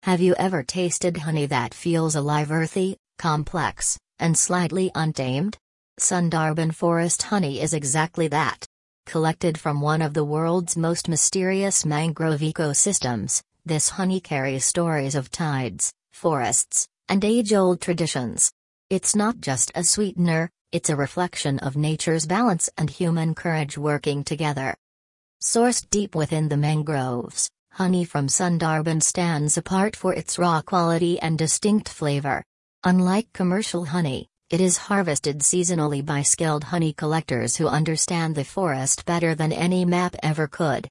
Have you ever tasted honey that feels alive, earthy, complex, and slightly untamed? Sundarban forest honey is exactly that. Collected from one of the world's most mysterious mangrove ecosystems, this honey carries stories of tides, forests, and age-old traditions. It's not just a sweetener, it's a reflection of nature's balance and human courage working together. Sourced deep within the mangroves, honey from Sundarban stands apart for its raw quality and distinct flavor. Unlike commercial honey, it is harvested seasonally by skilled honey collectors who understand the forest better than any map ever could.